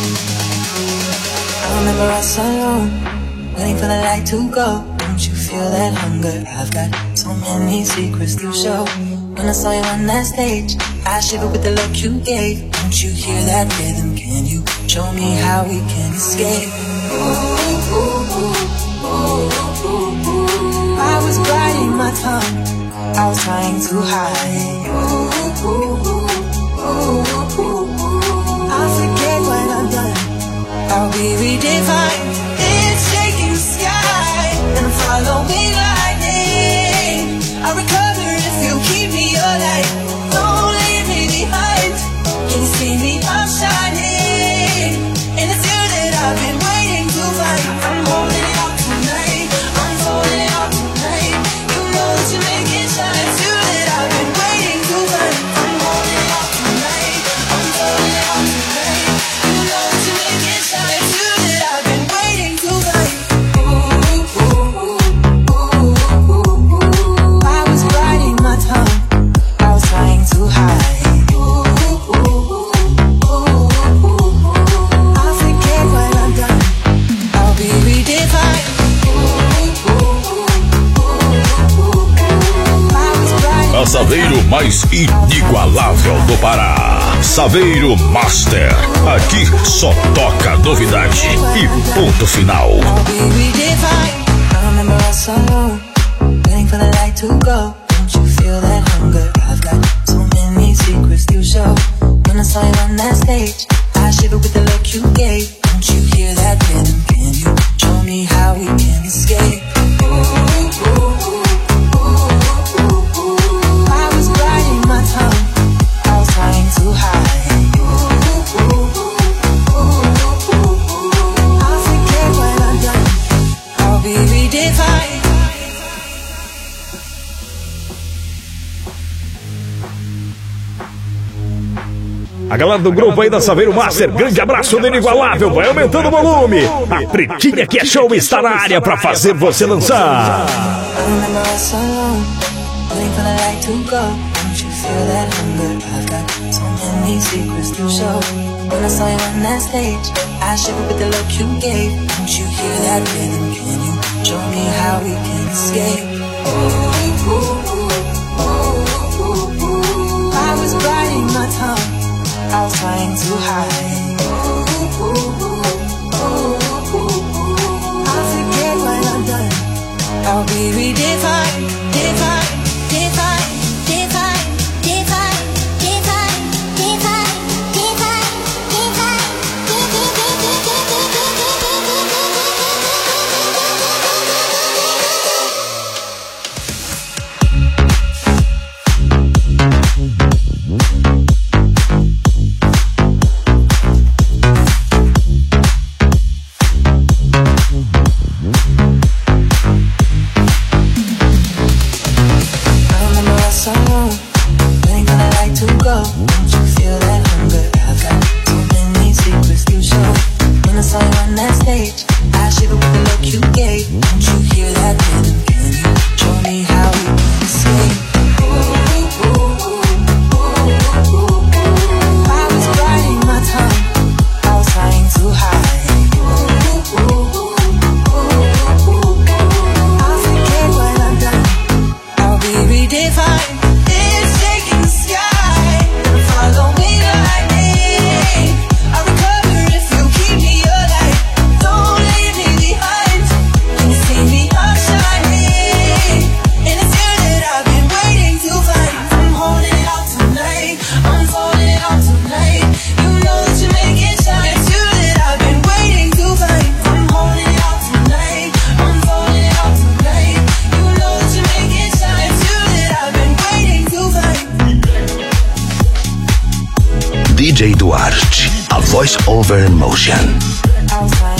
I remember us alone, waiting for the light to go. Don't you feel that hunger? I've got so many secrets to show. When I saw you on that stage, I shivered with the look you gave. Don't you hear that rhythm? Can you show me how we can escape? I was biting my tongue, I was trying to hide. I'll forget when I'm done, I'll be redefined. It's shaking the sky and following lightning. I'll recover if you keep me alive. Don't leave me behind. Can you see me? I'm shining, and it's you that I've been waiting to find. I'm holding it out tonight, I'm holding it out tonight. You know that you make it shine. It's you that I've been waiting to find. I'm holding it out tonight, I'm holding it out tonight. You know that you make it shine. It's you that I've been waiting to find. I was biting my tongue, I was trying to hide. I'll forget when I'm done, I'll be redefined. A Saveiro mais inigualável do Pará. Saveiro Master. Aqui só toca novidade e ponto final. I'll be redefined. I remember us alone, waiting for the light to go. Don't you feel that hunger? I've got so many secrets to show. When I saw you on that stage, I shivered with the look you gave. Don't you hear that rhythm? Can you show me how we can escape? I was biting my tongue, I was trying to hide. I'll forget when I'm done, I'll be redefined. A galera do grupo aí da Saveiro Master, grande abraço do inigualável, vai aumentando o volume. A Pretinha que é show está na área pra fazer você dançar. I remember us alone, waiting for the light to go. Don't you feel that hunger? I've got so many secrets to show. When I saw you on that stage, I shivered with the look you gave. Don't you hear that rhythm? Can you show me how we can escape? I was biting my tongue, I was trying to hide. I'll forget when I'm done, I'll be redefined, defined, defined, defined, defined, defined, defined, defined, defined, DJ Duarte, a voice over emotion. I was